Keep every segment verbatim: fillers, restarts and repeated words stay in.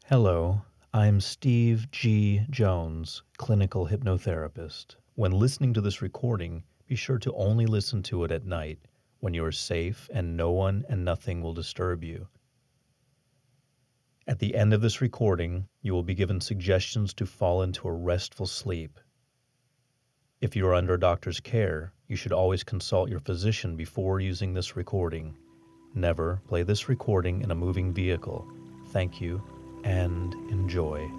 Hello, I'm Steve G. Jones, clinical hypnotherapist. When listening to this recording, be sure to only listen to it at night when you are safe and no one and nothing will disturb you. At the end of this recording, you will be given suggestions to fall into a restful sleep. If you are under a doctor's care, you should always consult your physician before using this recording. Never play this recording in a moving vehicle. Thank you and enjoy.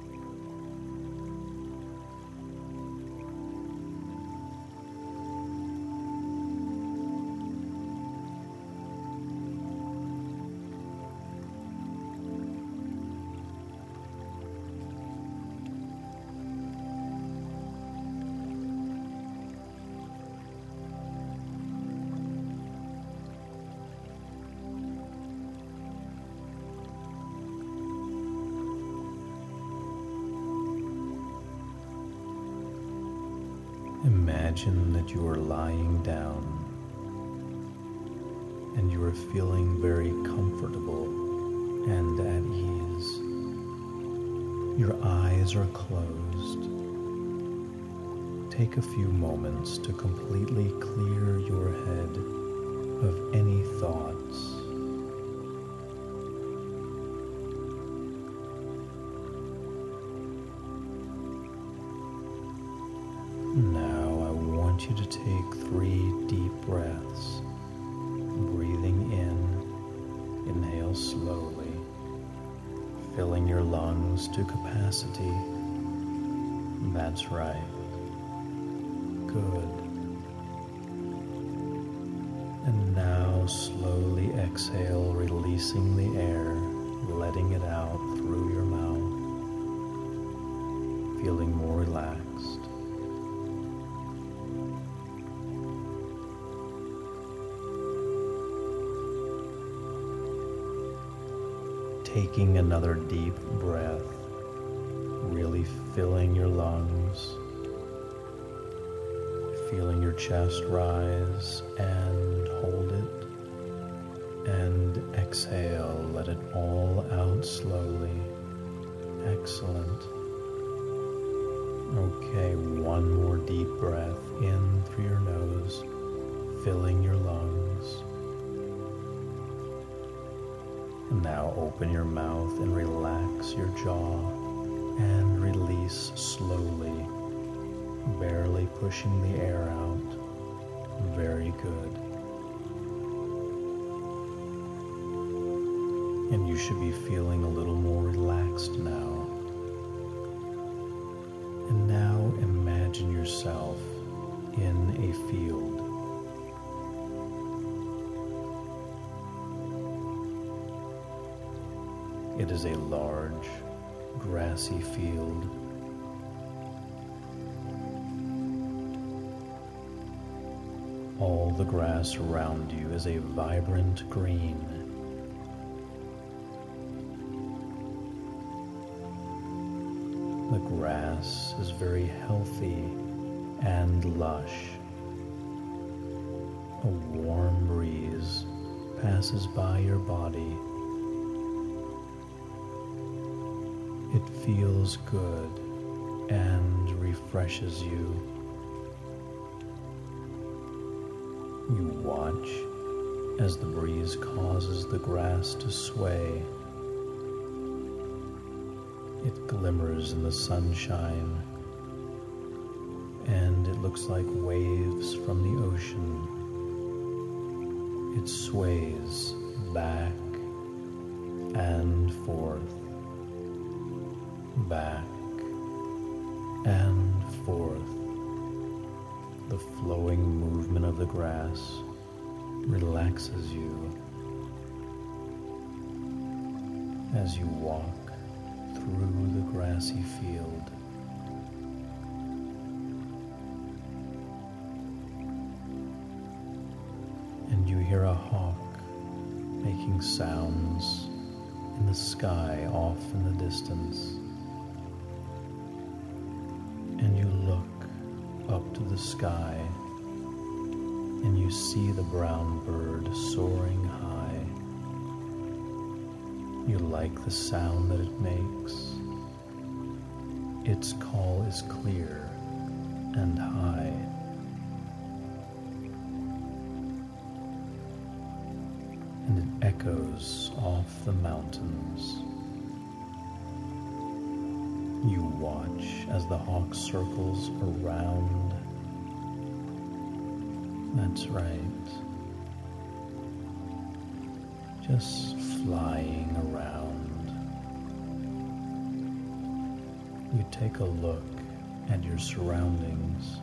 Imagine that you are lying down and you are feeling very comfortable and at ease. Your eyes are closed. Take a few moments to completely clear your head of any thoughts. Now I want you to take three deep breaths. Breathing in, inhale slowly, filling your lungs to capacity. That's right. Good. And now slowly exhale, releasing the air, letting it out through your mouth, feeling more relaxed. Taking another deep breath, really filling your lungs, feeling your chest rise and hold it, and exhale, let it all out slowly. Excellent. Okay, one more deep breath in through your nose, filling your lungs. And now open your mouth and relax your jaw and release slowly, barely pushing the air out. Very good. And you should be feeling a little more relaxed now. And now imagine yourself in a field. It is a large, grassy field. All the grass around you is a vibrant green. The grass is very healthy and lush. A warm breeze passes by your body. It feels good and refreshes you. You watch as the breeze causes the grass to sway. It glimmers in the sunshine, and it looks like waves from the ocean. It sways back and forth. Back and forth. The flowing movement of the grass relaxes you as you walk through the grassy field. And you hear a hawk making sounds in the sky off in the distance. And you look up to the sky and you see the brown bird soaring high. You like the sound that it makes. Its call is clear and high. And it echoes off the mountains. You watch as the hawk circles around. That's right. Just flying around. You take a look at your surroundings.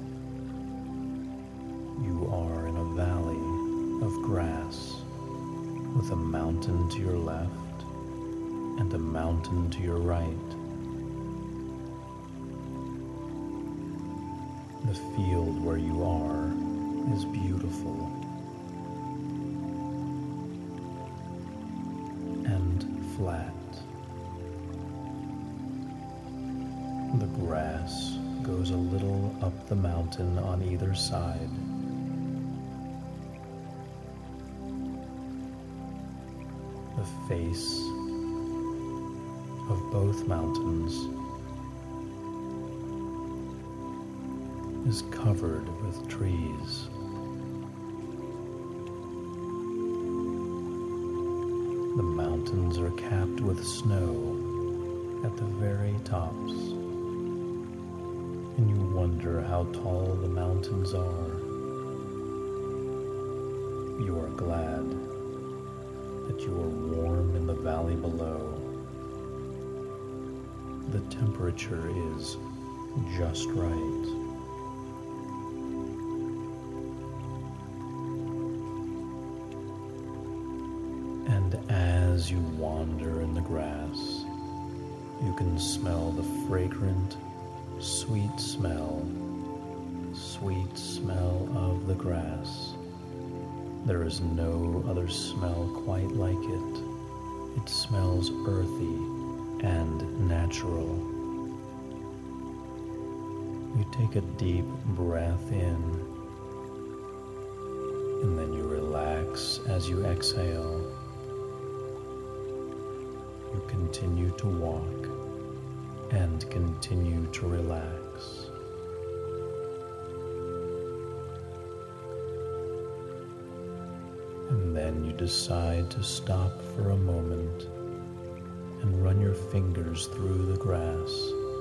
You are in a valley of grass with a mountain to your left and a mountain to your right. The field where you are is beautiful and flat. The grass goes a little up the mountain on either side. The face of both mountains is covered with trees. The mountains are capped with snow at the very tops, and you wonder how tall the mountains are. You are glad that you are warm in the valley below. The temperature is just right. And as you wander in the grass, you can smell the fragrant, sweet smell, sweet smell of the grass. There is no other smell quite like it. It smells earthy and natural. You take a deep breath in, and then you relax as you exhale. You continue to walk and continue to relax. And then you decide to stop for a moment and run your fingers through the grass.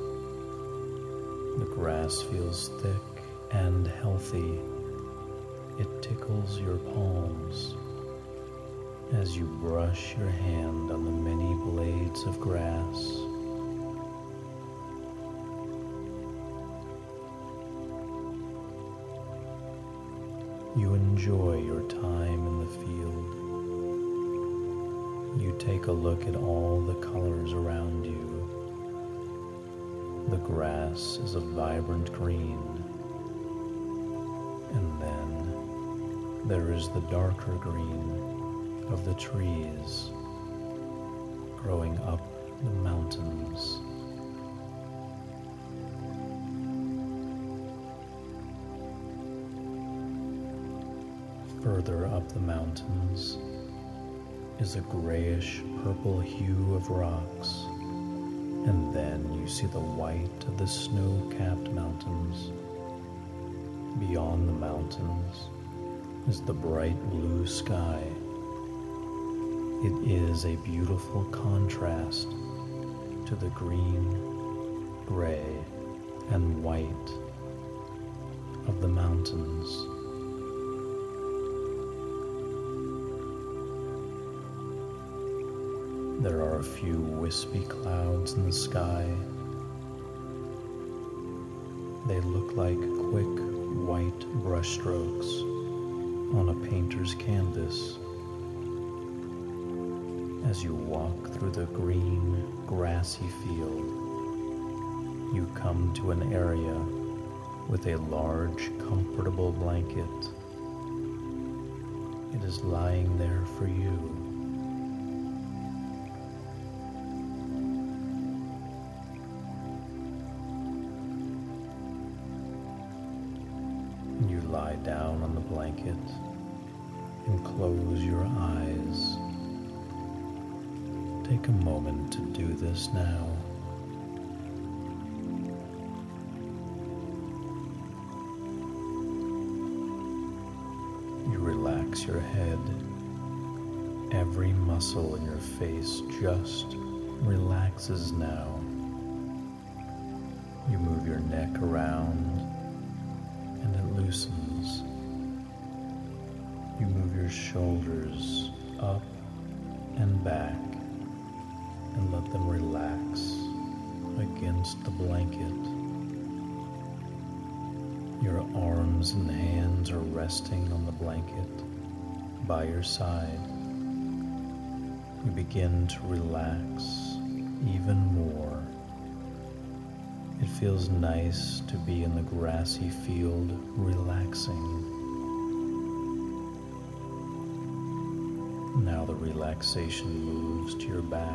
The grass feels thick and healthy. It tickles your palms as you brush your hand on the many blades of grass. You enjoy your time in the field. You take a look at all the colors around you. The grass is a vibrant green, and then there is the darker green of the trees growing up the mountains. Further up the mountains is a grayish purple hue of rocks, and then you see the white of the snow-capped mountains. Beyond the mountains is the bright blue sky. It is a beautiful contrast to the green, gray, and white of the mountains. There are a few wispy clouds in the sky. They look like quick white brushstrokes on a painter's canvas. As you walk through the green, grassy field, you come to an area with a large, comfortable blanket. It is lying there for you. You lie down on the blanket and close your eyes. Take a moment to do this now. relax your head. Every muscle in your face just relaxes now. You move your neck around and it loosens. You move your shoulders up and back and let them relax against the blanket. Your arms and hands are resting on the blanket by your side. You begin to relax even more. It feels nice to be in the grassy field relaxing. Now the relaxation moves to your back,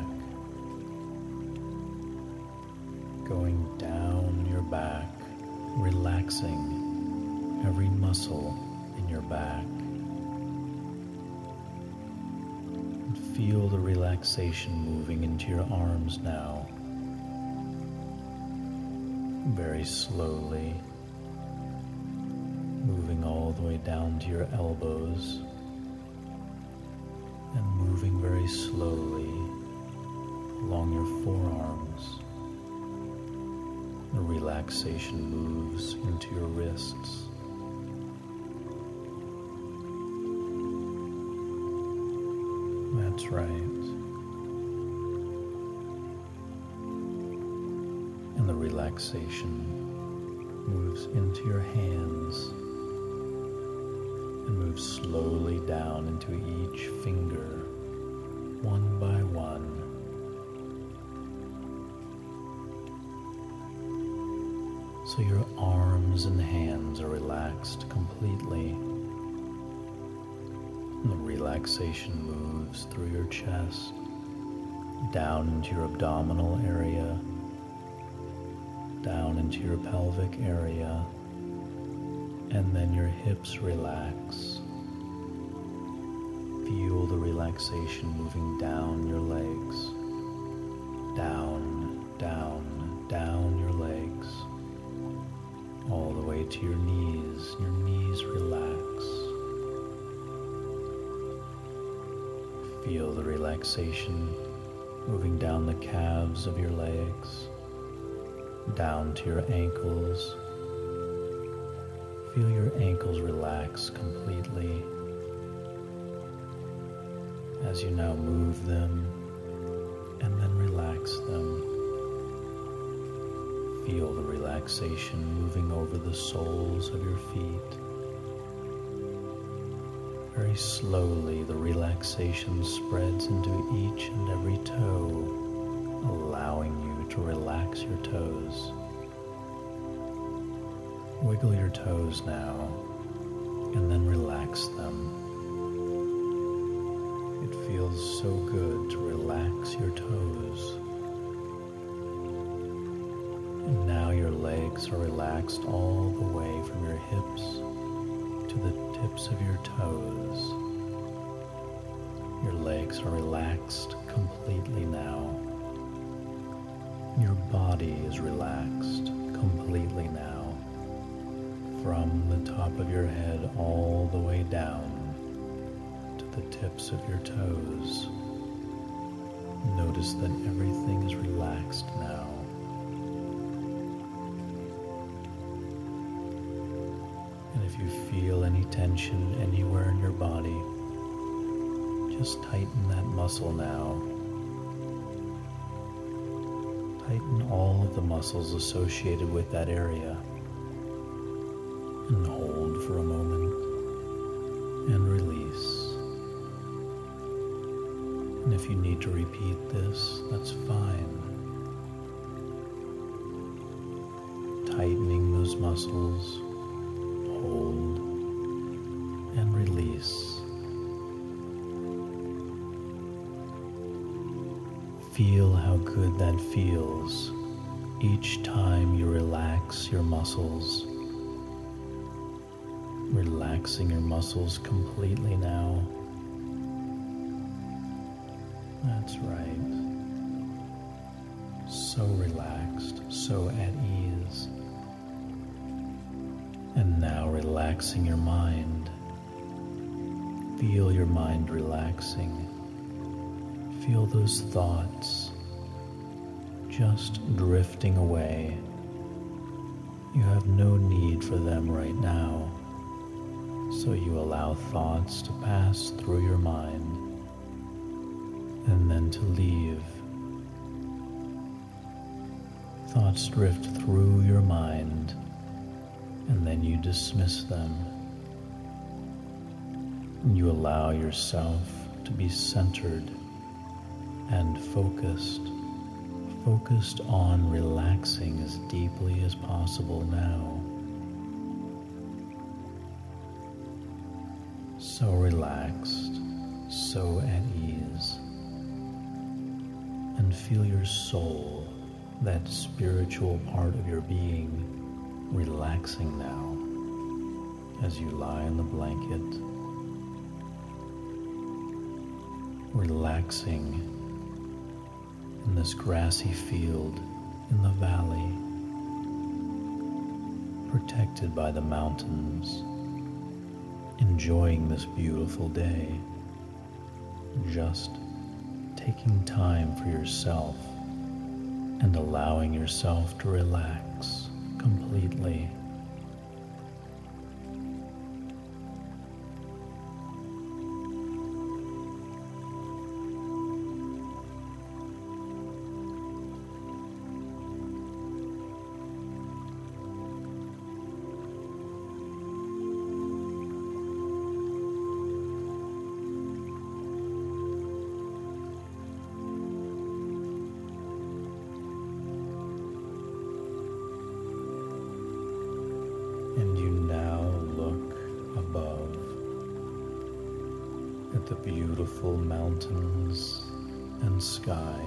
going down your back, relaxing every muscle in your back. And feel the relaxation moving into your arms now, very slowly, moving all the way down to your elbows, and moving very slowly along your forearms. The relaxation moves into your wrists. That's right. And the relaxation moves into your hands and moves slowly down into each finger, one by one. So your arms and hands are relaxed completely. And the relaxation moves through your chest, down into your abdominal area, down into your pelvic area, and then your hips relax. Feel the relaxation moving down your legs, down, down, down your legs, all the way to your knees. Your knees relax. Feel the relaxation moving down the calves of your legs, down to your ankles. Feel your ankles relax completely as you now move them and then relax them. Feel the relaxation moving over the soles of your feet. Very slowly, the relaxation spreads into each and every toe, allowing you to relax your toes. Wiggle your toes now, and then relax them. It feels so good to relax your toes. And now your legs are relaxed all the way from your hips to the tips of your toes. Your legs are relaxed completely now. Your body is relaxed completely now, from the top of your head all the way down to the tips of your toes. Notice that everything is relaxed now. And if you feel any tension anywhere in your body, just tighten that muscle now. Tighten all of the muscles associated with that area. And hold for a moment and release. And if you need to repeat this, that's fine. Tightening those muscles, hold and release. Feel how good that feels each time you relax your muscles. Relaxing your muscles completely now. That's right. So relaxed, so at ease. And now relaxing your mind. Feel your mind relaxing. Feel those thoughts just drifting away. You have no need for them right now, so you allow thoughts to pass through your mind and then to leave. Thoughts drift through your mind and then you dismiss them. You allow yourself to be centered and focused, focused on relaxing as deeply as possible now. So relaxed, so at ease, and feel your soul, that spiritual part of your being, relaxing now as you lie in the blanket, relaxing in this grassy field in the valley, protected by the mountains, enjoying this beautiful day, just taking time for yourself and allowing yourself to relax completely. And you now look above at the beautiful mountains and sky,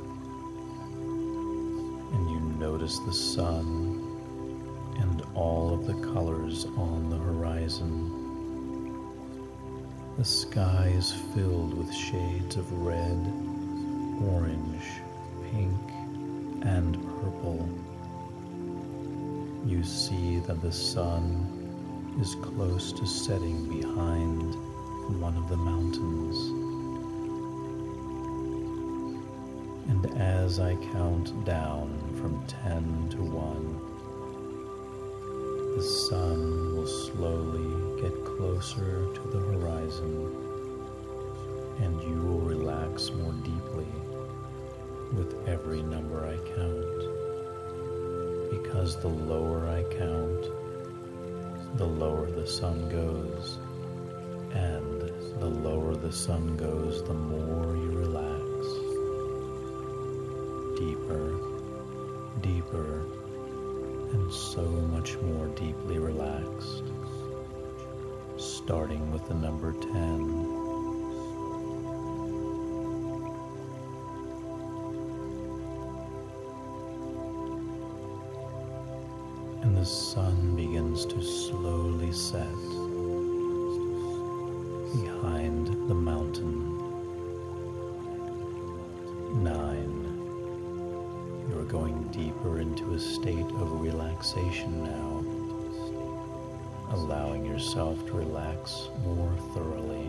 and you notice the sun and all of the colors on the horizon. The sky is filled with shades of red, orange, pink, and purple. You see that the sun is close to setting behind one of the mountains. And as I count down from ten to one, the sun will slowly get closer to the horizon, and you will relax more deeply with every number I count. Because the lower I count, the lower the sun goes, and the lower the sun goes, the more you relax. Deeper, deeper, and so much more deeply relaxed. Starting with the number ten. And the sun begins to slowly set behind the mountain. Nine. You are going deeper into a state of relaxation now, allowing yourself to relax more thoroughly.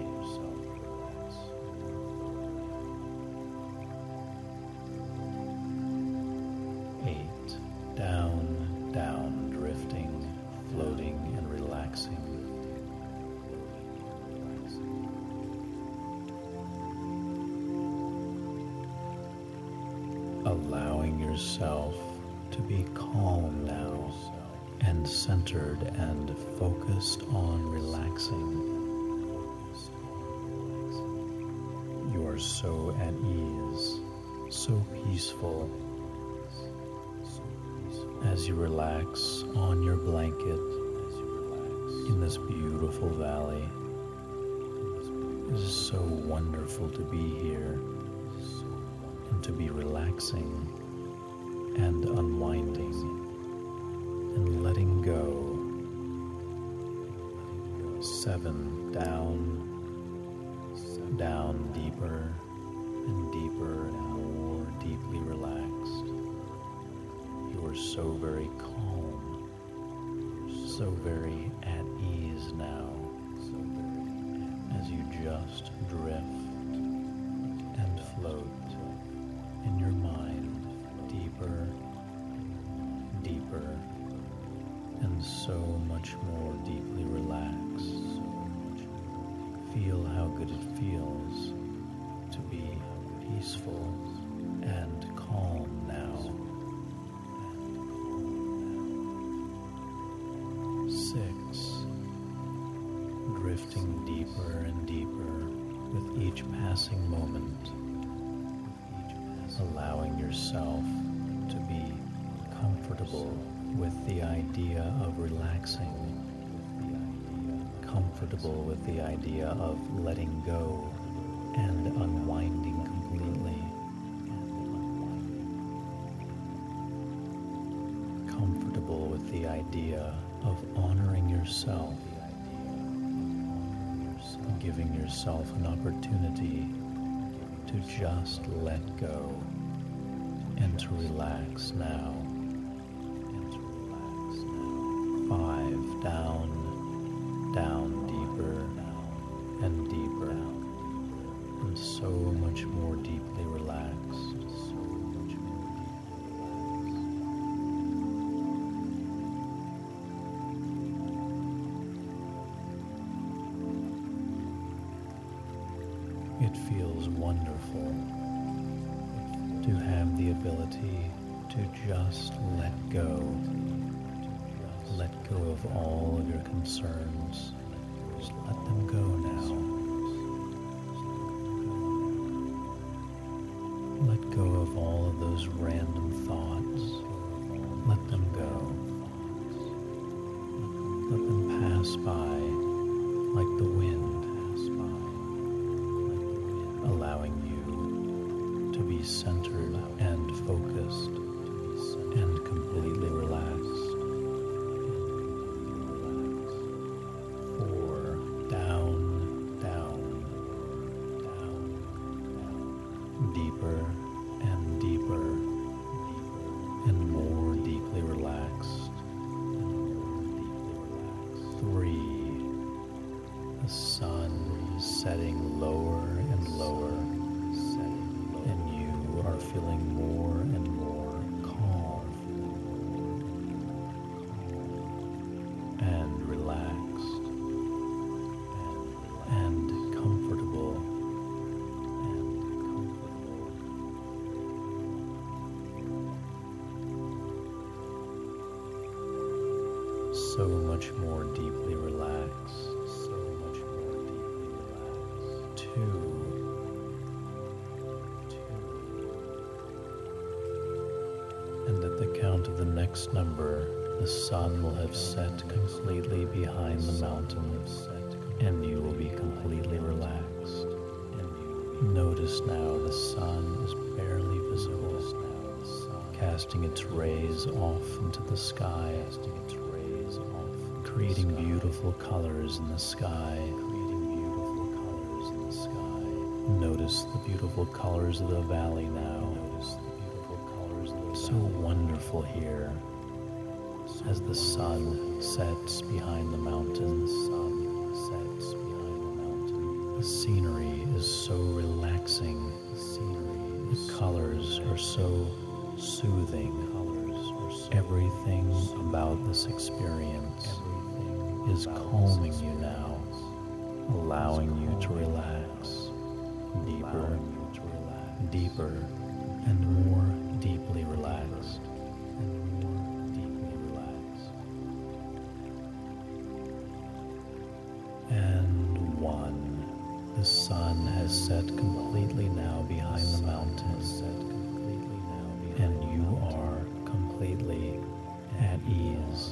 Eight. Down, down, drifting, floating, and relaxing. Allowing yourself to be calm now and centered and focused on relaxing. You are so at ease, so peaceful. As you relax on your blanket in this beautiful valley, it is so wonderful to be here and to be relaxing and unwinding and letting go. Seven, down, down deeper and deeper and more deeply relaxed. You are so very calm, so very at ease now, as as you just drift and float in your mind deeper, deeper, and so much more deeply relaxed. Feel how good it feels to be peaceful and calm now. Six. Drifting deeper and deeper with each passing moment, allowing yourself to be comfortable with the idea of relaxing, comfortable with the idea of letting go and unwinding completely, comfortable with the idea of honoring yourself, giving yourself an opportunity to just let go and to relax now. Five, down, down deeper and deeper, and so much more deeply relaxed. It feels wonderful to have the ability to just let go. Let go of all of your concerns. Just let them go now. Let go of all of those random thoughts. Let them go. Let them pass by like the wind, allowing you to be centered and focused and completely relaxed. Four, down, down, down, down, deeper and deeper, and more deeply relaxed. Three, the sun setting lower and lower, and you are feeling more and more calm and relaxed and comfortable. So much more deeply relaxed. So much more deeply relaxed. Two. And at the count of the next number, the sun will have set completely behind the mountains, and you will be completely relaxed. Notice now the sun is barely visible, casting its rays off into the sky, creating beautiful colors in the sky. Notice the beautiful colors of the valley now. So wonderful here as the sun sets behind the mountains. The scenery is so relaxing. The colors are so soothing. Everything about this experience is calming you now, allowing you to relax deeper, deeper, and more deeply relaxed. And more deeply relaxed. And one. The sun has set completely now behind the mountains, and you are completely at ease.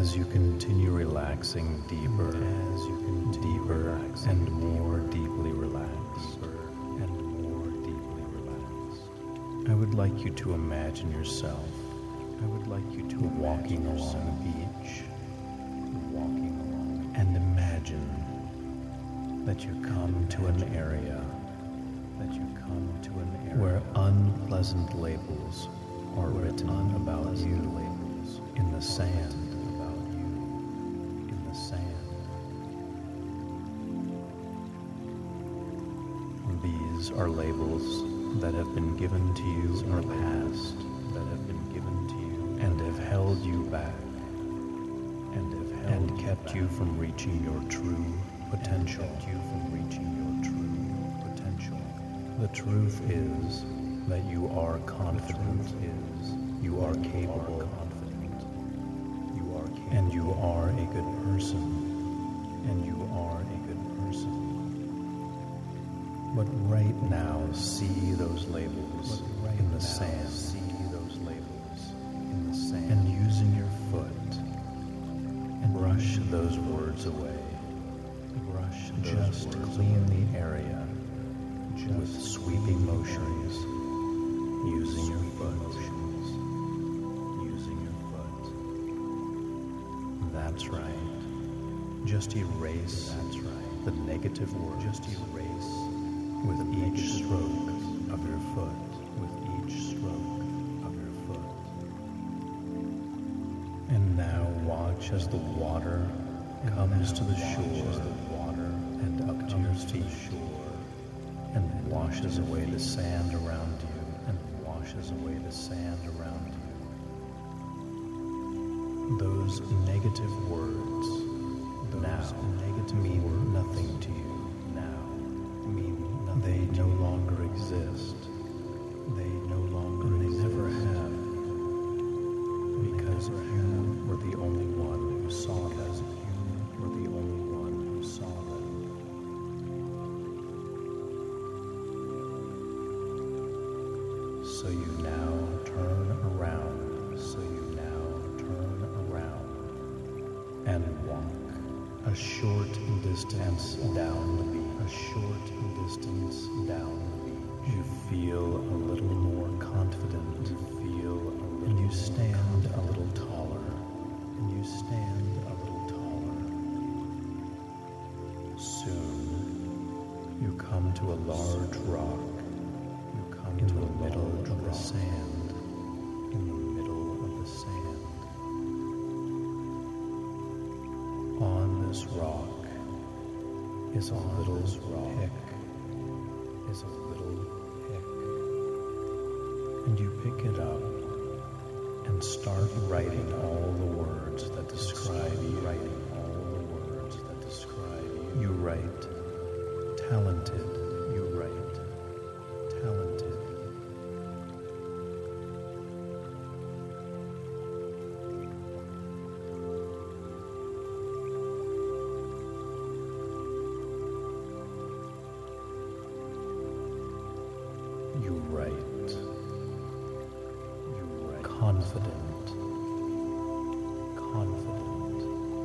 as you continue relaxing deeper, as you continue deeper and more deeply relaxed, and more deeply relaxed, I would like you to imagine yourself. I would like you to walking along the beach, walking along, and imagine that you come to an area, that you come to an area where unpleasant labels are written about you in the sand, about you in the sand. These are labels that have been given to you in the past, that have been given to you and have held you back, and have held and kept you from reaching your true potential. Kept you from reaching your true potential. The truth is that you are confident. Is you are capable. Confident. You are capable. And you are a good person. And you are a good person. But right now, see those labels right in the now, sand. See those labels in the sand. And using your foot, and brush those words away. Brush just clean the area just with sweeping motions. Using your foot. Motions. Using your foot. That's right. Just erase. That's right. The negative words. Just erase. With each stroke of your foot. With each stroke of your foot. And now watch as the water comes to the shore. As the water and up to your feet. Shore. And washes away the sand around you. And washes away the sand around you. Those negative words those now negative mean words nothing to you. Now mean nothing. They no longer exist. They no longer and they never have. Because you were the only one who saw them. Because you were the only one who saw them. So you now turn around, so you now turn around and walk a short distance down the beach. A short distance down the beach. You feel a little more confident. You feel a little and you stand a little taller. And you stand a little taller. Soon you come to a large rock. In the middle of the sand, in the middle of the sand. On this rock is a little pick, is a little pick. And you pick it up and start writing all the words that describe you. Writing all the words that describe you. You write talented. You write talented. You write, you write, confident, confident.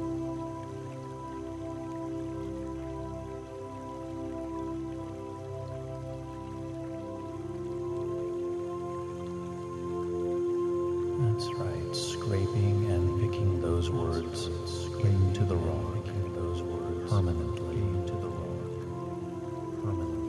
That's right, scraping and picking those words into the rock, those words permanently into the rock, permanently.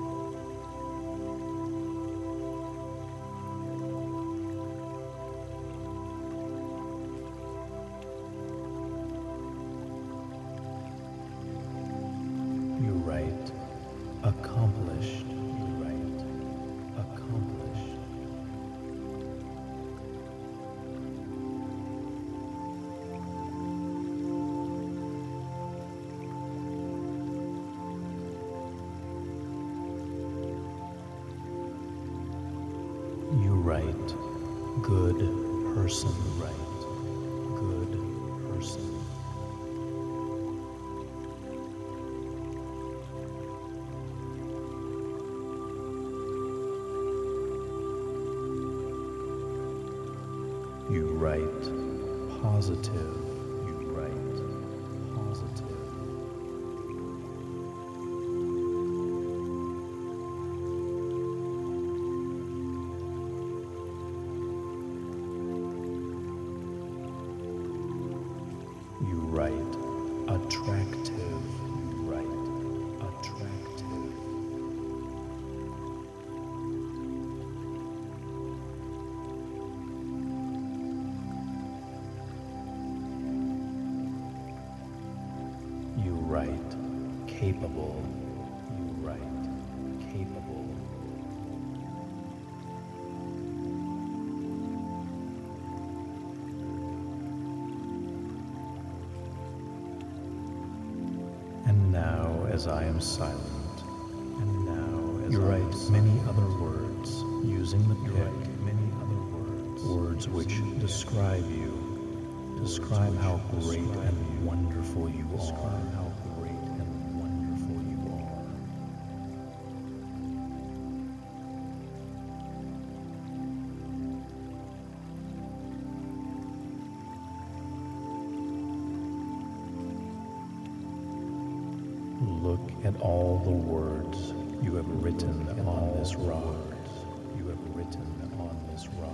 You write, accomplished. You write, accomplished. You write, good person. You write, good person. You write, positive. capable. You write, capable. And now, as I am silent, and now, as you I write silent, many other words using the pick, many other words, words which describe you, describe how great and wonderful you are. Describe how great and wonderful you are. Look at all the words you have written on this rock. You have written on this rock.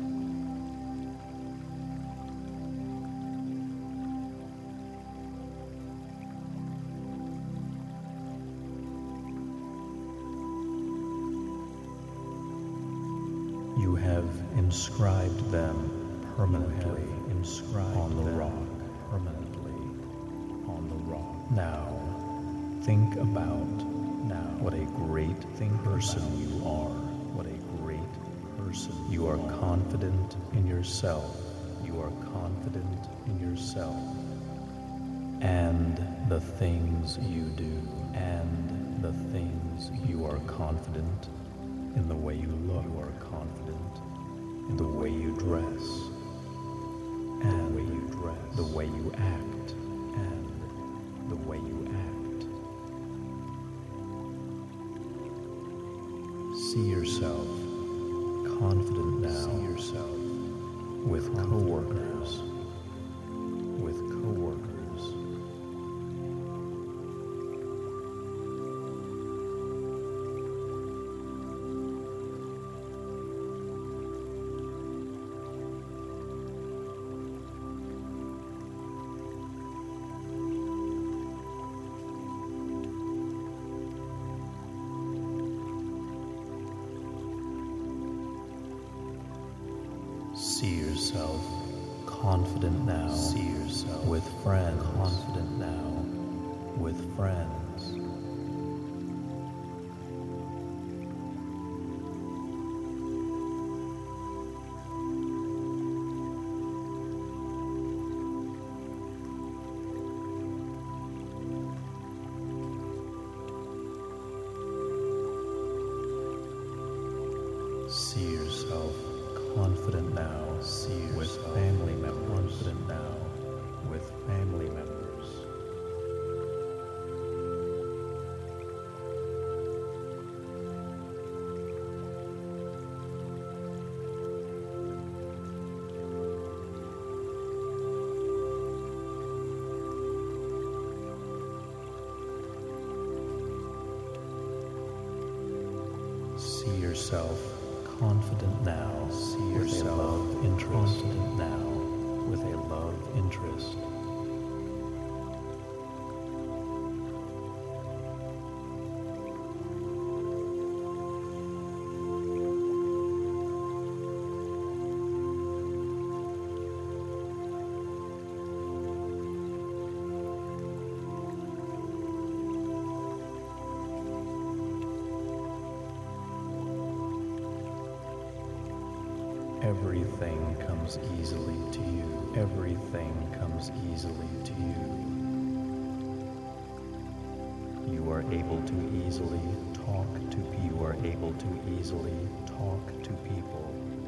You have inscribed them permanently inscribed on the rock, permanently on the rock. Now, think about now what a great thing person you are. What a great person you are. Confident in yourself. You are confident in yourself. And the things you do. And the things you are confident in the way you look. You are confident in the way you dress. And the way you dress. The way you act. And the way you act. See yourself confident now. See yourself with coworkers. With coworkers. See yourself confident now. See yourself with friends. Confident now with friends. See yourself confident now. See yourself with family members. Confident now with family members. See yourself confident now. See yourself with a love interest. Confident now with a love interest. Everything comes easily to you. Everything comes easily to you. You are able to easily talk to people. You are able to easily talk to people.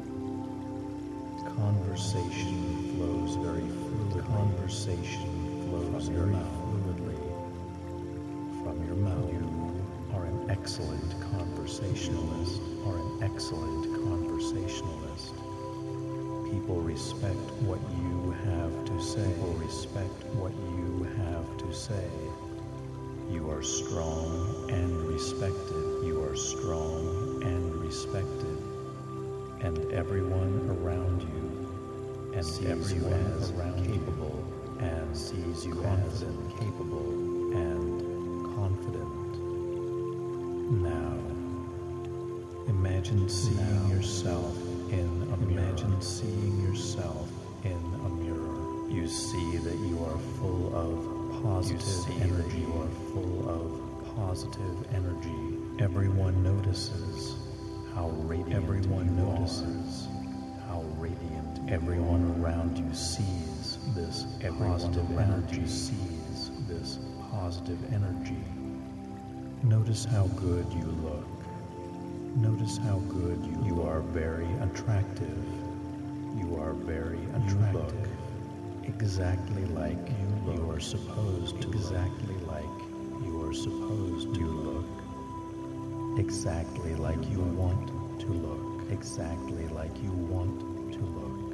Conversation flows very fluidly. Conversation flows very fluidly from your mouth. You are an excellent conversationalist. Are an excellent conversationalist. People respect what you have to say. People respect what you have to say. You are strong and respected. You are strong and respected. And everyone around you and sees you as capable and sees you as capable and confident. Now, imagine seeing yourself in a mirror. Imagine seeing yourself in a mirror. You see that you are full of positive energy. You are full of positive energy. Everyone notices how radiant Everyone you notices are. How radiant everyone around you sees this positive energy sees this positive energy. Notice how good you look. Notice how good you You look. Are very attractive. You are very attractive. Exactly like you, look. You are supposed to Exactly look. Like you are supposed to look. Exactly like you want to look. Exactly like you want to look.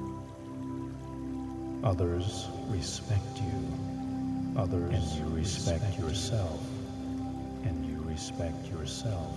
Others respect you. Others and you respect, respect yourself. And you respect yourself.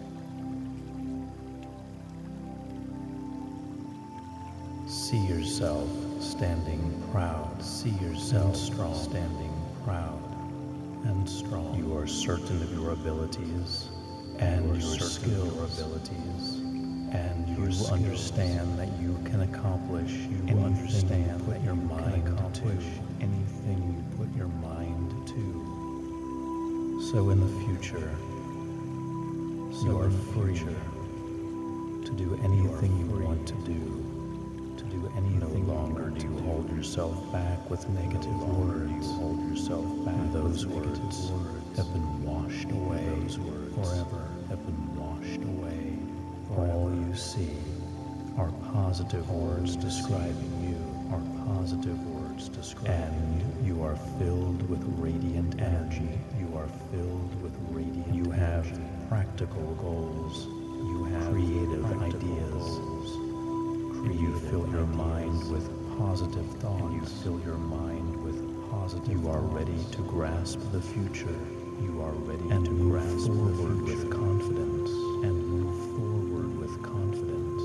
See yourself standing proud. See yourself strong, standing proud and strong. You are certain of your abilities and your skills, abilities, and you understand that you can accomplish. You understand that your mind can accomplish anything you put your mind to. So in the future, so you are free to do anything you want to do. Do anything. No longer do you hold yourself back with negative words. You hold yourself back. Those words have been washed away. Those words forever have been washed away. All you see are positive words describing you. Are positive words describing and you are filled with radiant energy. You are filled with radiant. You have practical goals. You have creative ideas. And you fill your mind with positive thoughts. And you fill your mind with positive You are thoughts. Ready to grasp the future. You are ready and to grasp forward the with confidence. And move forward with confidence.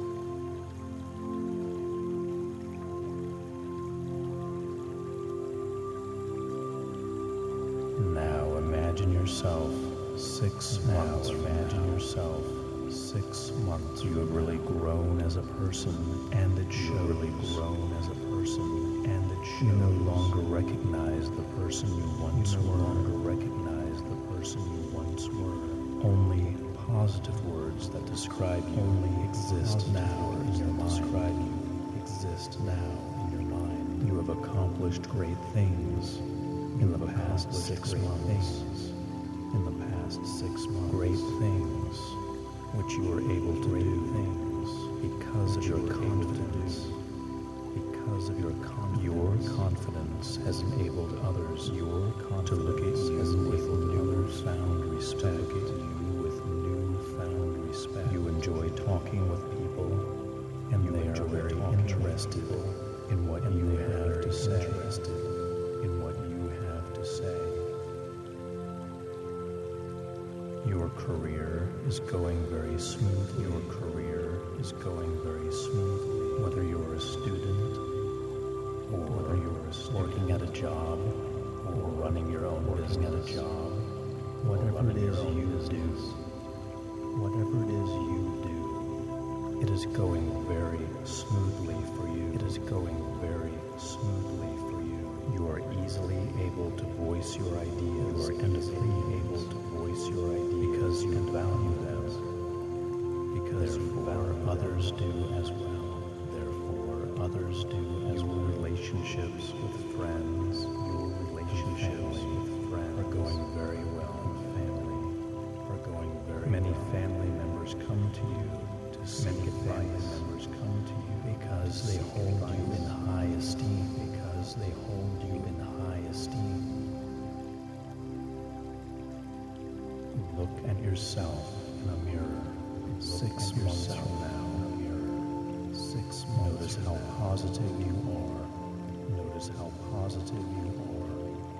Now imagine yourself six now months. Imagine now. yourself. Six months you have really grown as a person, and it shows. You have really grown as a person, and it shows. You no longer recognize the person you once you no were. longer recognize the person you once were. Only positive words that describe you only exist now in your mind. Describe you exist now in your mind. You have accomplished great things in the past six months. In the past six months, great things. Which you were able to do things because of your confidence. Because of your confidence. Your confidence has enabled others. Your confidence to look at you with newfound respect. You with newfound respect. You enjoy talking with people, and you they are very interested in what you have to say. Interested in what you have to say. Your career is going very smoothly. Your career is going very smoothly. Whether you're a student, or whether you're a student, working at a job, or running your own business at a job, whatever it is you do, whatever it is you do, it is going very smoothly for you. It is going very smoothly for you. You are easily able to voice your ideas. You are easily able to voice your ideas because you can value them. Because therefore others do as well. Therefore others do as well. Your relationships with friends, your relationships with friends are going very well. Family are going very Many well. family members come to you to seek Many advice. Family members come to you because they hold you in high esteem. Because they hold you in high esteem. Look at yourself in a mirror. Six months from now, in a mirror. Six months. Notice how positive you are. Notice how positive you are.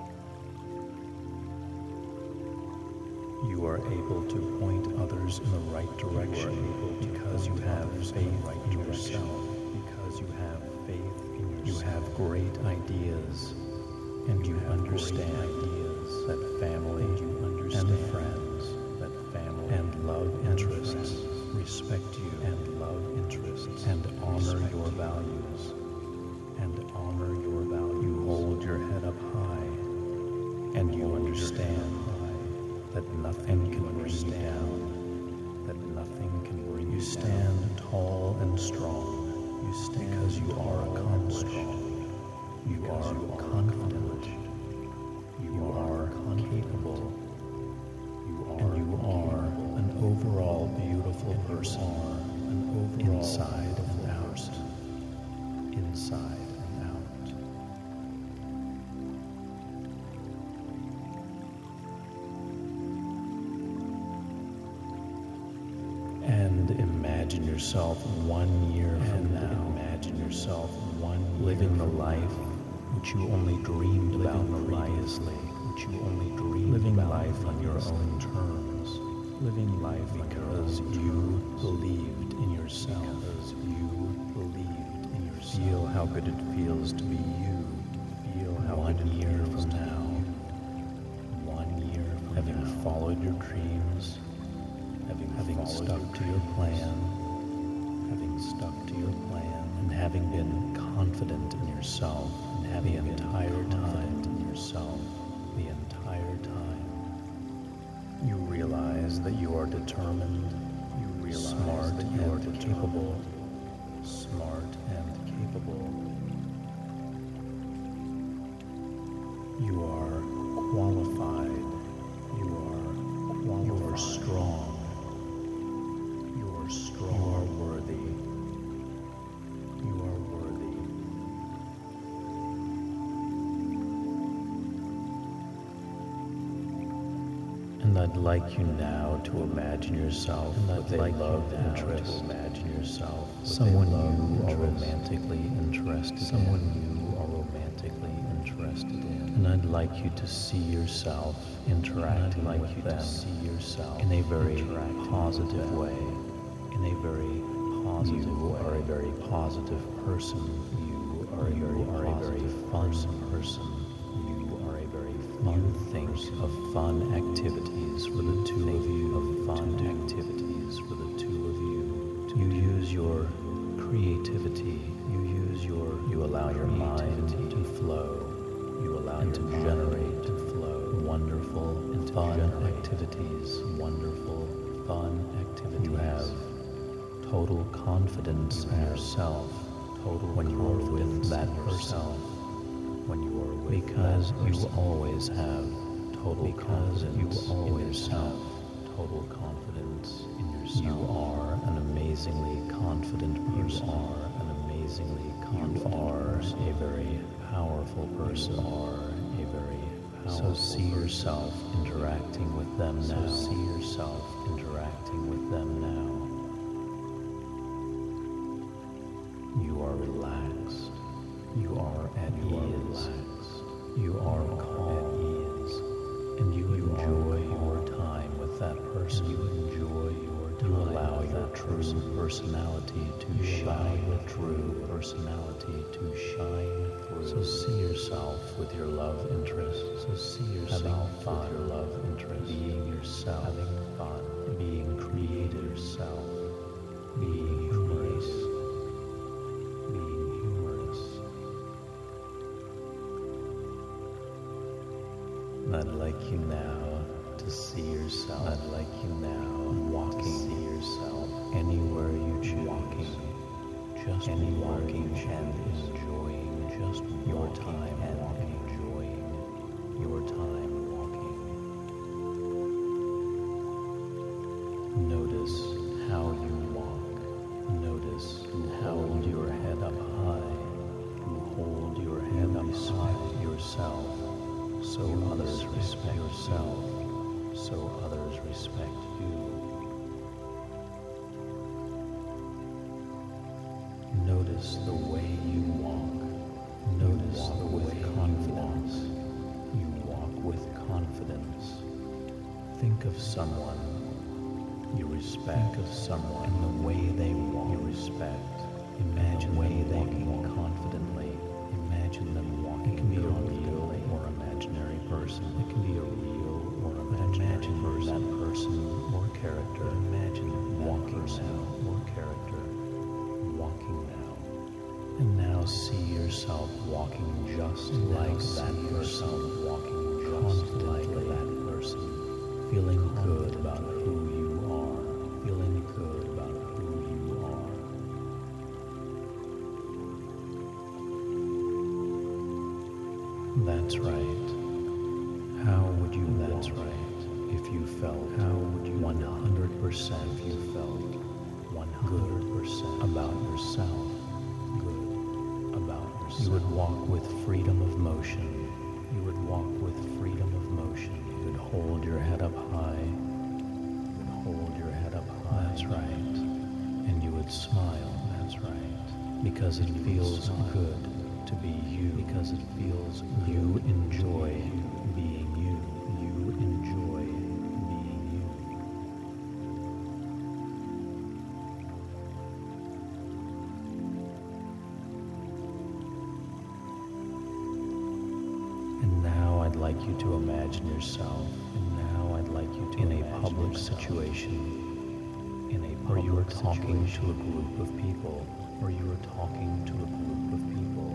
You are able to point others in the right direction because you have faith in yourself. Because you have faith in yourself. You have great ideas, and you understand ideas that family and friends, that family and love interests respect you and love interests and honor your values and honor your values. You hold your head up high, and you understand nothing can bring you down, that nothing can bring you down. You stand tall and strong. You stand because you are accomplished. You are confident. You are capable. And you are an overall beautiful person, an overall inside and out, inside and out. And imagine yourself one year from now. Imagine yourself one living the life which you only dreamed about previously. You only dream living life on your own terms, living life because you believed in yourself, because you believed in yourself. Feel how good it feels to be you. Feel how one good it year feels from now, one year from having now, followed your dreams, having having stuck to your plan, having stuck to your plan, and having been confident in yourself, and having the entire time in yourself. The entire time, you realize that you are determined, you realize smart that you are capable, smart and capable. You are qualified, you are qualified, you are strong, you are strong, you are worthy, you are worthy. And I'd like you now to imagine yourself with a love interest. Imagine yourself someone you are romantically interested in. Someone you are romantically interested in. And I'd like you to see yourself interacting like with them. See yourself in a very positive way. In a very positive you way. You are a very positive person. You are a very, are a very fun person. You think of fun activities for the two of you, of fun activities for the two of you. You use your creativity, you use your, you allow your mind to flow, you allow and to generate to flow wonderful and fun activities, wonderful fun activities. You have total confidence in yourself, total when you are with that person. When you are with because you always have total because confidence you always in have total confidence in yourself. You are an amazingly confident person. You are an amazingly confident You are person. a very powerful person. You are a very powerful So see person. yourself interacting with them so now. So see yourself interacting with them now. You are relaxed. You are at you ease. Are you are calm at ease, and you, you enjoy your time with that person. You enjoy your time. You allow your true personality to shine. Your true personality to shine through. So see yourself with your love interest. So see yourself having fun with your love interest. Being yourself, having fun, being creative yourself, being humorous. I'd like you now to see yourself. I'd like you now walking. See yourself anywhere you choose. Walking, just anywhere walking and enjoying just your time and enjoying your time walking. Notice how you walk. Notice you hold your head up high. You hold your head up high yourself. So you others respect yourself, so others respect you. Notice the way you walk. Notice the with confidence. You walk with confidence. Think of someone you respect, of someone and the way they walk. You respect. Imagine the way they walk confidently. Imagine them walking. It can be a real or imaginary person. It can be a real or imaginary person. That person or character. Imagine walking now or character. Walking now. And now see yourself walking just like that person. Walking just like that person. feeling good about who you are, feeling good about who you are. That's right. How would you That's right. If you felt, how would you one hundred percent if you felt one hundred percent about yourself, good about yourself. You would walk with freedom of motion. You would walk with freedom of motion. You would hold your head up high. You would hold your head up high. That's right. And you would smile. That's right. Because it feels good to be you. Because it feels you enjoy being you. You enjoy being you. And now I'd like you to imagine yourself, and now I'd like you to in a public situation, in a where you are talking to a group of people, where you are talking to a group of people.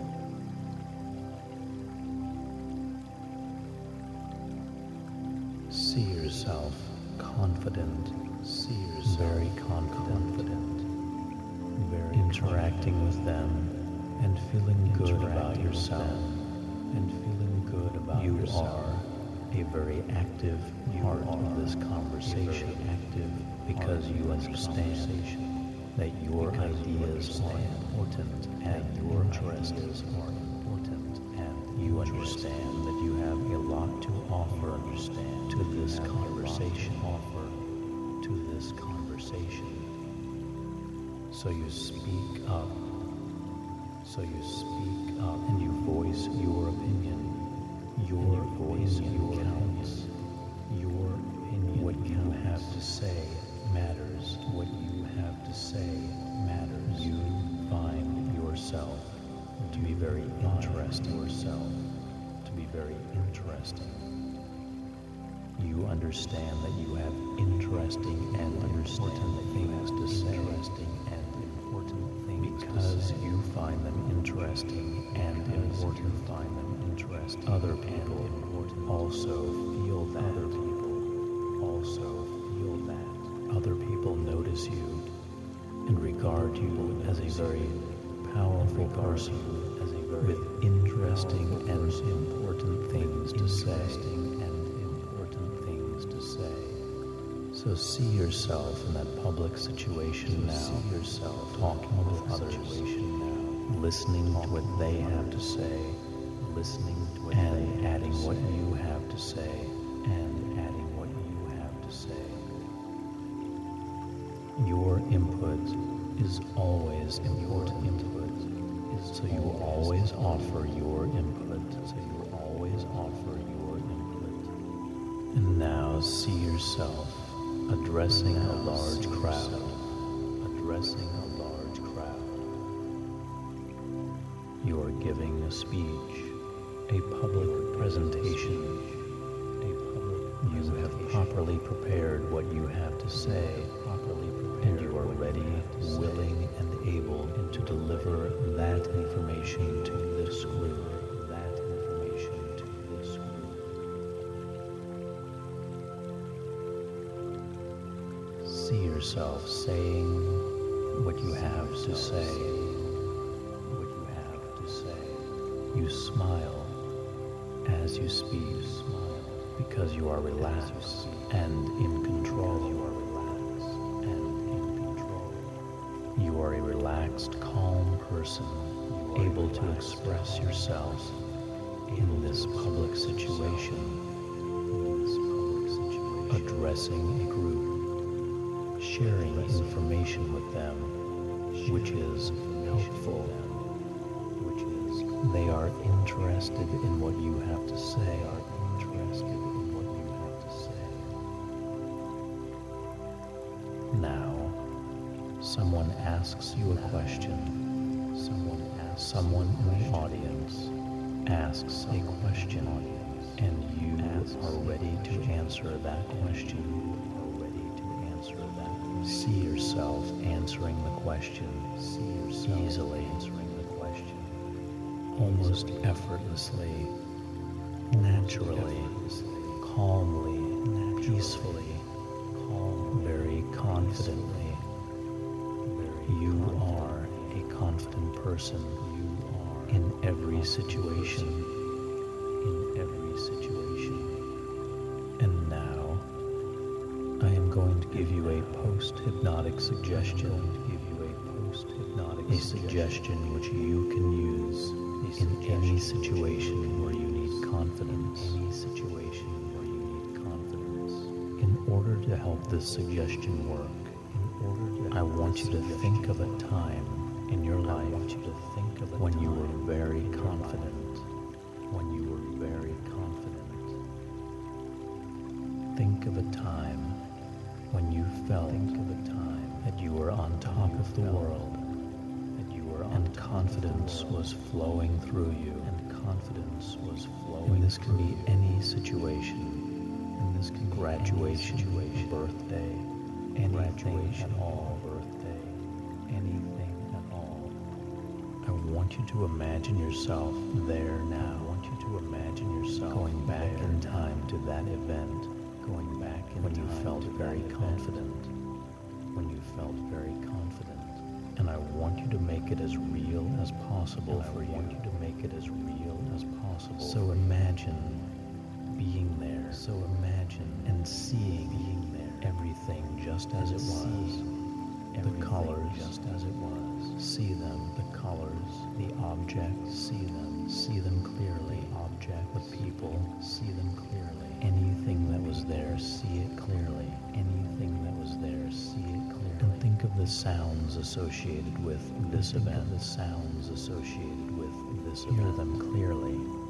See yourself confident, see yourself very confident, very interacting with them and feeling good about yourself, and feeling good about you yourself. Are a very active part of this conversation, active because you understand that your ideas are important and your interests are important, and you understand that you have a lot to offer understand to this conversation offer to this conversation. So you speak up. So you speak up and you voice your opinion. Your voice counts. Your opinion, what you have to say matters. What you have to say matters. You find yourself to be very interesting. Yourself to be very interesting. You understand that you have interesting and important things to say. Interesting and important things because you find them interesting and important. Find them interesting. Other people also feel that. Other people also feel that. Other people notice you and regard you as a very powerful person, as a very with interesting and important things to say. To say. So see yourself in that public situation now. See yourself talking with others, now, listening to what they have to say, listening to what and they adding what say. You have to say, and adding what you have to say. Your input is always important. Input is so you will always offer your input. So you will always offer your. And now see yourself addressing a large crowd, addressing a large crowd. You are giving a speech, a public presentation, a public you have properly prepared what you have to say, properly prepared, and you are ready, willing, and able to deliver that information to this group. See yourself saying what you have to say, what you have to say. You smile as you speak, smile because you are relaxed and in control. You are relaxed and in control. You are a relaxed, calm person, able to express yourself in this public situation, addressing a group. Sharing information with them, which is helpful, which is they are interested in what you have to say, are interested in what you have to say. Now, someone asks you a question, someone asks, someone in the audience asks a question, and you are ready to answer that question. See yourself answering the question, see yourself easily answering the question, almost effortlessly, naturally, calmly, peacefully, calm, very confidently. You are a confident person. You are in every situation. In every situation. And now, I am going to give you a post-hypnotic suggestion. I'm going to give you a post-hypnotic a suggestion which you can use in any situation where you need confidence. Any situation where you need confidence. In order to help this suggestion work, in order to I want you to think of a time in your life. I want you to think of a when you were very confident. When you were very confident. Think of a time when you felt think of a time that you were on top of the world, that you were on and confidence was flowing through you, and confidence was flowing. And this can be any situation, and this can graduation, situation, birthday, anything at all, birthday, anything at all. I want you to imagine yourself there now. I want you to imagine yourself going back in time to that event. Going back in when you felt very confident, when you felt very confident, and I want you to make it as real as possible for you. I want you to make it as real as possible. So imagine being there. So imagine and seeing being there. Everything just as it was. The colors just as it was. See them. The colors. The objects. See them. See them clearly. Object. The people. See them clearly. Anything that was there, see it clearly. Anything that was there, see it clearly. And think of the sounds associated with this think event. Of the sounds associated with this event. Hear them clearly.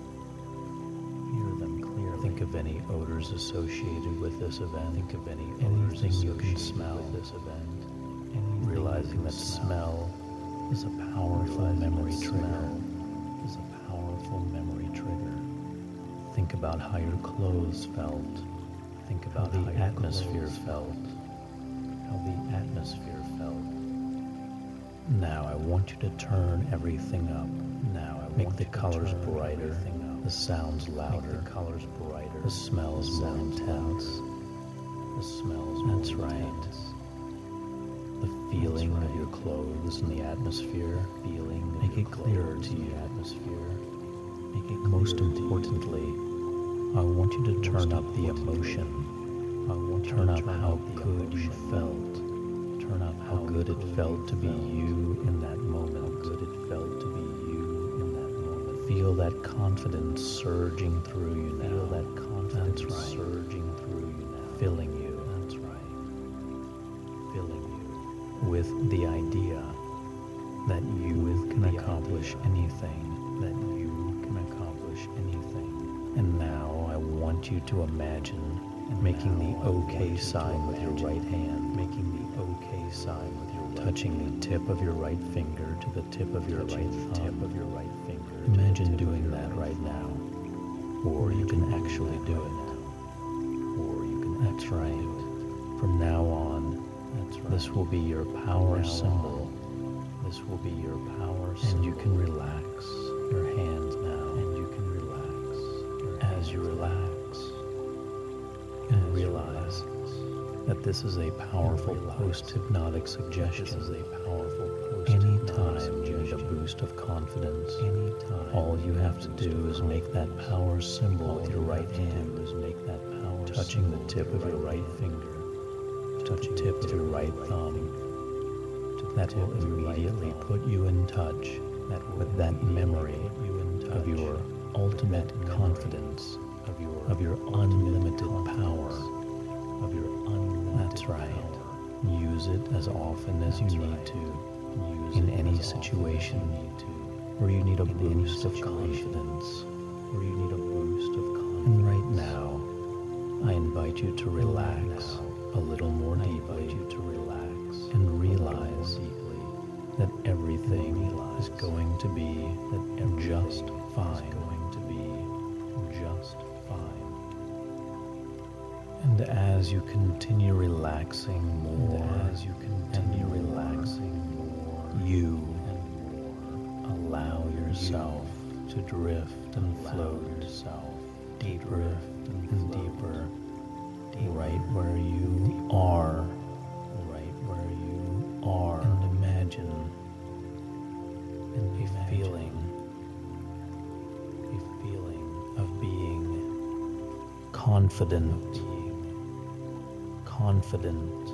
Hear them clearly. Think of any odors associated with this event. Think of any anything you can smell with this event. Anything realizing that smell is a powerful memory trigger. Is a powerful memory trigger. Think about how your clothes felt. Think about how the atmosphere felt. How the atmosphere felt. Now I want you to turn everything up. Now I make the colors brighter, the sounds louder, the colors brighter, the smells more intense. The smells that's right. The feeling of your clothes and the atmosphere. Feeling. Make it clearer to you. Atmosphere. Make it most importantly. I want you to turn up the emotion. I want you to turn up how good you felt. Turn up how good it felt to be you in that moment. How good it felt to be you in that moment. Feel that confidence surging through you now. Feel that confidence surging through you now. Filling you. That's right. Filling you with the idea that you can accomplish anything. That you can accomplish anything. And now I want you to imagine making the OK sign with your right hand, making the OK sign with your right touching the tip of your right finger to the tip of your right tip of your right finger. Imagine doing that right now, or you can actually do it, or you can. That's right. From now on, that's right. This will be your power symbol. This will be your power symbol, and you can relax your hands now, and you can relax as you relax. And realize that this is a powerful post-hypnotic suggestion. This is a powerful post-hypnotic suggestion. Anytime you need a boost of confidence, anytime all you have to do is make that power symbol with your right hand. Is make that power touching the tip of your right finger, touch the tip of your right thumb. That will immediately put you in touch with that memory of your ultimate confidence. Of your, of your unlimited power, of your unlimited That's right. Power. Use it as often as That's you need right. to, Use in any situation you to, where you need a boost of confidence, where you need a boost of confidence. And right now, I invite you to relax a little more deeply. I invite you to relax and realize deeply that everything is going to be that just fine. Going to be just fine. And as you continue relaxing more, and as you continue relaxing more, you and more allow yourself to drift and float yourself deeper and deeper, right where you are, right where you are, and imagine and a feeling, a feeling of being confident, of being confident.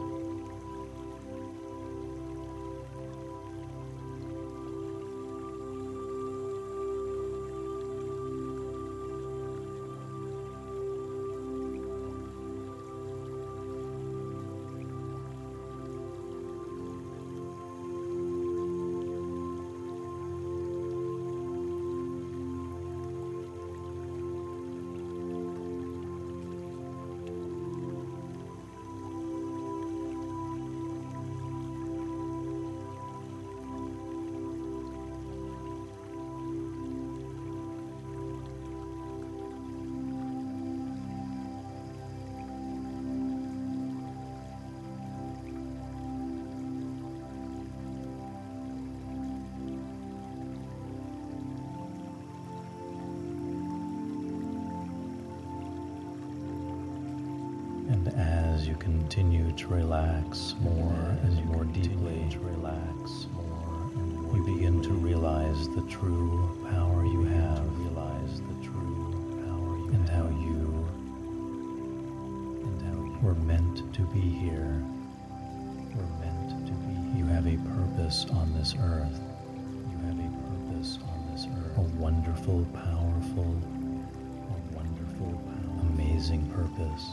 And as you continue to relax more and more deeply, to relax more and more, you begin to realize the true power you have, realize the true power you and how you and how you were meant to be here. Were meant to be here. You have a purpose on this earth. You have a purpose on this earth. A wonderful, powerful, a wonderful, powerful, amazing purpose.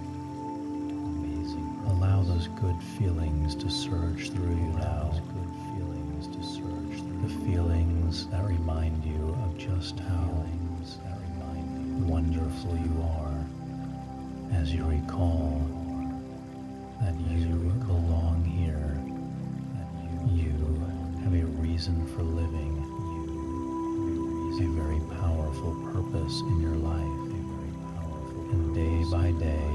Allow those good feelings to surge through you now. Good feelings to surge through. The feelings that remind you of just how that remind you wonderful you are, as you recall that you belong here, that you have a reason for living, you a very powerful purpose in your life, a very powerful, and day by day.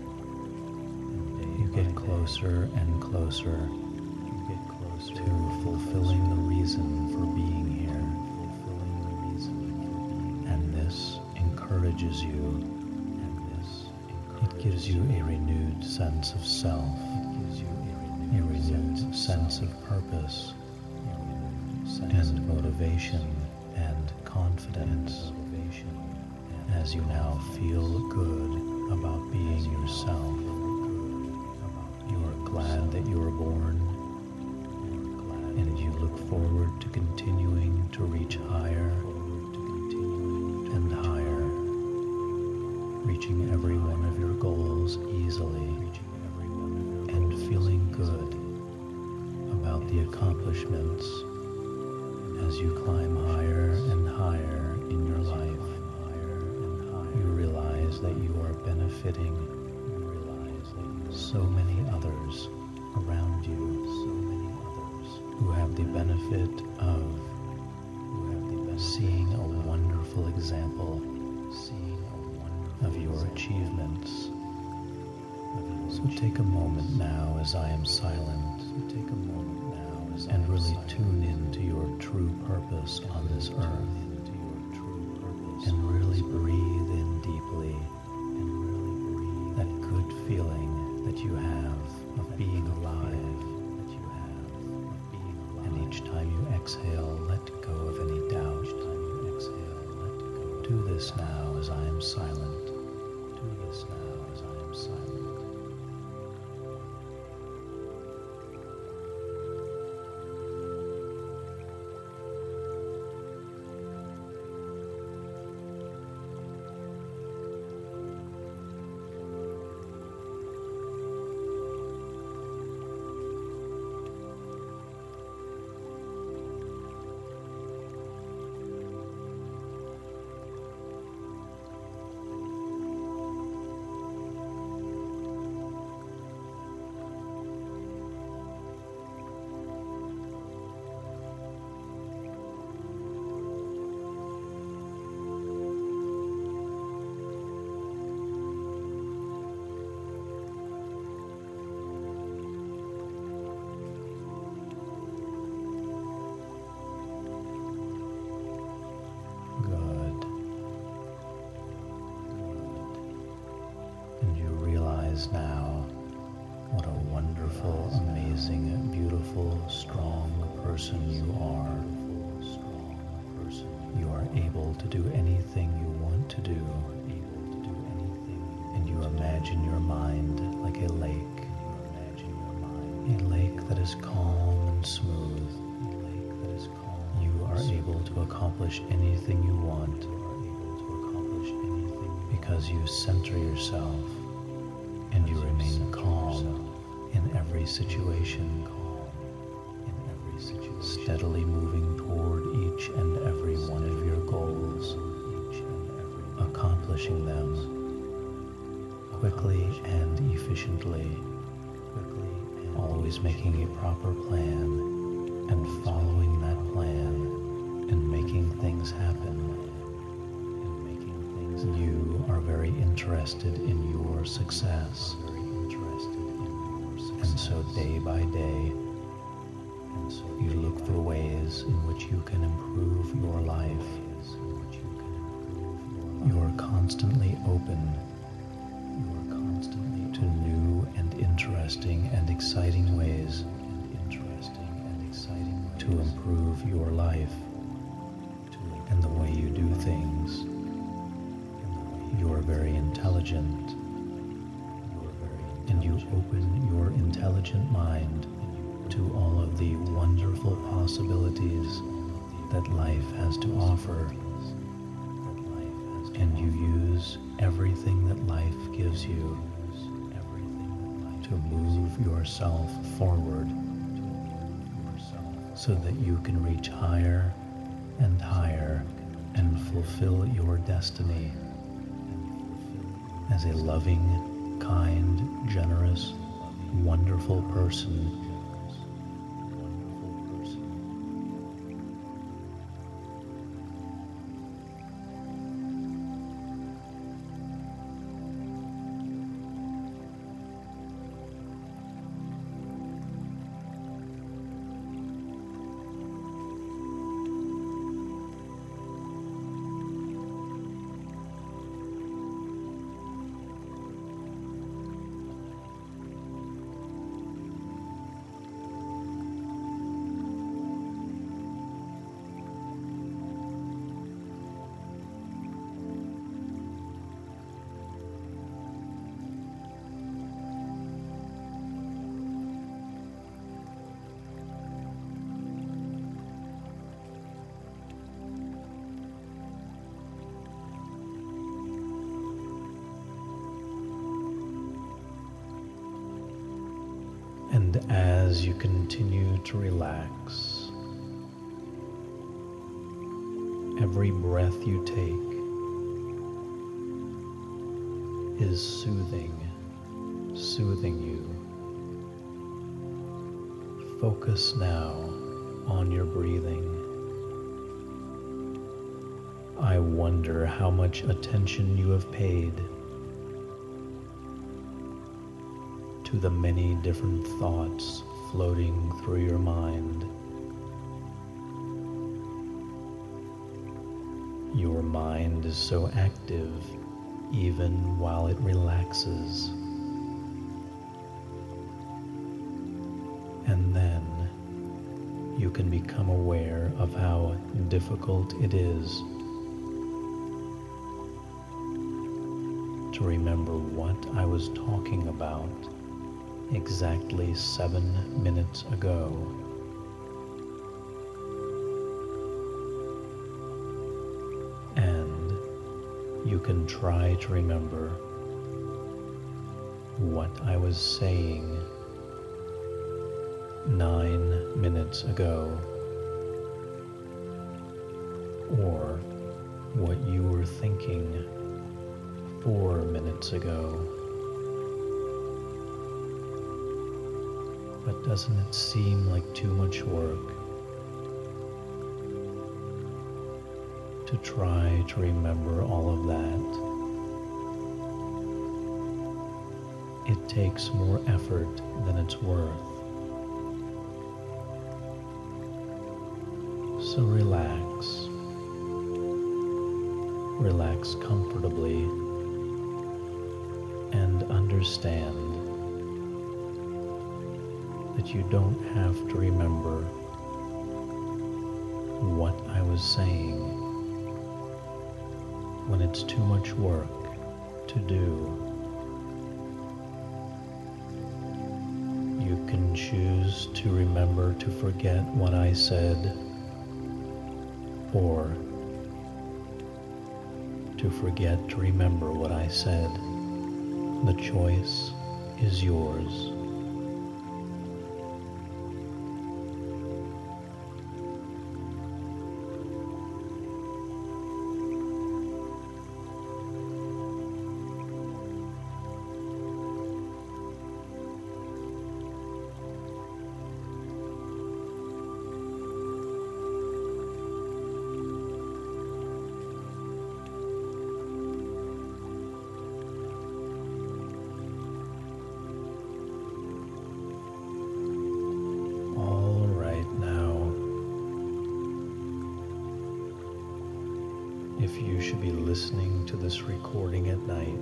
Get closer and closer, you get closer to fulfilling the reason for being here, fulfilling the reason for being here. And this encourages you, and this encourages it gives you a renewed sense of self, it gives you a renewed, a renewed sense of purpose, a renewed sense and motivation and confidence, and motivation, as you now feel good about being yourself. You are glad that you were born, and you look forward to continuing to reach higher and higher, reaching every one of your goals easily, and feeling good about the accomplishments as you climb higher and higher in your life. You realize that you are benefiting so many others around you, so many others who have the benefit of who have the benefit seeing a wonderful example, seeing a wonderful of your achievements. Of your so achievements. Take a moment now as I am silent. So take a moment now as and I really silent. Tune into your true purpose and on this earth, into your true purpose, and really breathe in deeply, and really breathe that good feeling that you have of being alive, that you have of being alive. And each time you exhale, let go of any doubt. Each time you exhale, let go. Do this now as I am silent. Do this now as I am silent. to do anything you want to do, and you imagine your mind like a lake, a lake that is calm and smooth. You are able to accomplish anything you want because you center yourself and you remain calm in every situation, steadily moving toward each and every one of your goals, accomplishing them quickly and efficiently, always making a proper plan and following that plan and making things happen. You are very interested in your success, and so day by day you look for ways in which you can improve your life. You are constantly open to new and interesting and exciting ways to improve your life and the way you do things. You are very intelligent, and you open your intelligent mind to all of the wonderful possibilities that life has to offer, and you use everything that life gives you to move yourself forward so that you can reach higher and higher and fulfill your destiny as a loving, kind, generous, wonderful person. And as you continue to relax, every breath you take is soothing, soothing you. Focus now on your breathing. I wonder how much attention you have paid to the many different thoughts floating through your mind. Your mind is so active even while it relaxes. And then you can become aware of how difficult it is to remember what I was talking about exactly seven minutes ago. And you can try to remember what I was saying nine minutes ago, or what you were thinking four minutes ago. But doesn't it seem like too much work to try to remember all of that? It takes more effort than it's worth. So relax. Relax comfortably and understand that you don't have to remember what I was saying. when it's too much work to do. You can choose to remember to forget what I said, or to forget to remember what I said. The choice is yours. If you should be listening to this recording at night,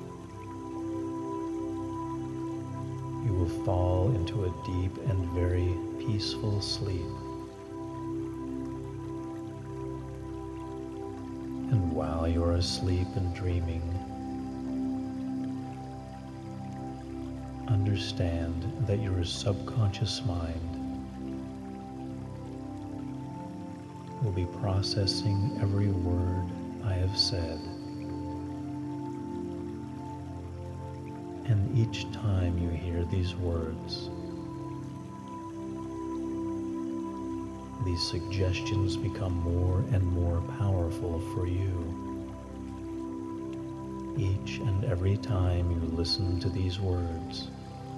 you will fall into a deep and very peaceful sleep. And while you're asleep and dreaming, understand that your subconscious mind will be processing every word I have said. And each time you hear these words, these suggestions become more and more powerful for you. Each and every time you listen to these words,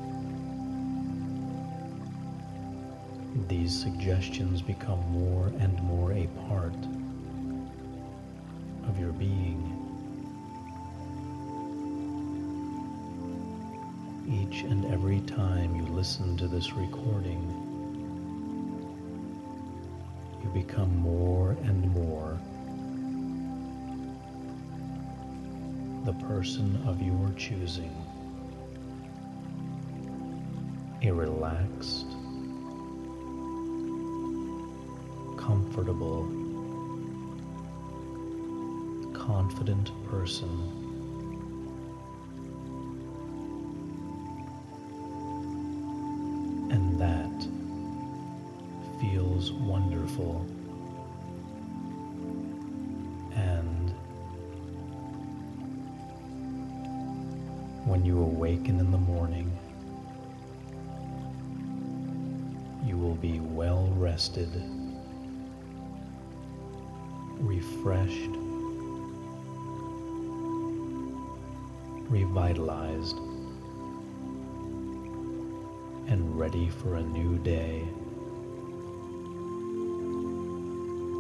these suggestions become more and more a part of your being. Each and every time you listen to this recording, you become more and more the person of your choosing, a relaxed, comfortable, confident person. And that feels wonderful. And when you awaken in the morning, you will be well rested, refreshed, revitalized, and ready for a new day.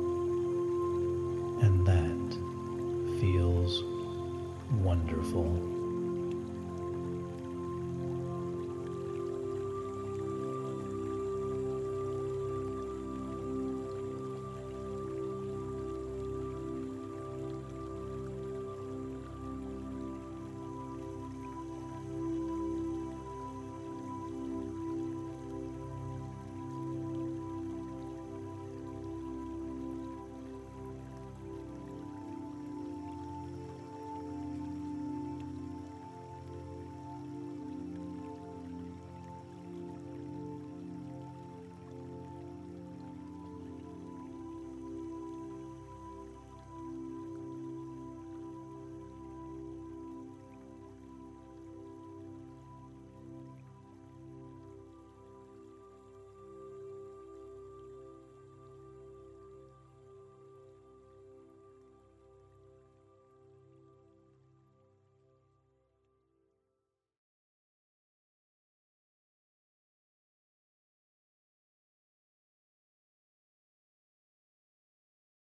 And that feels wonderful.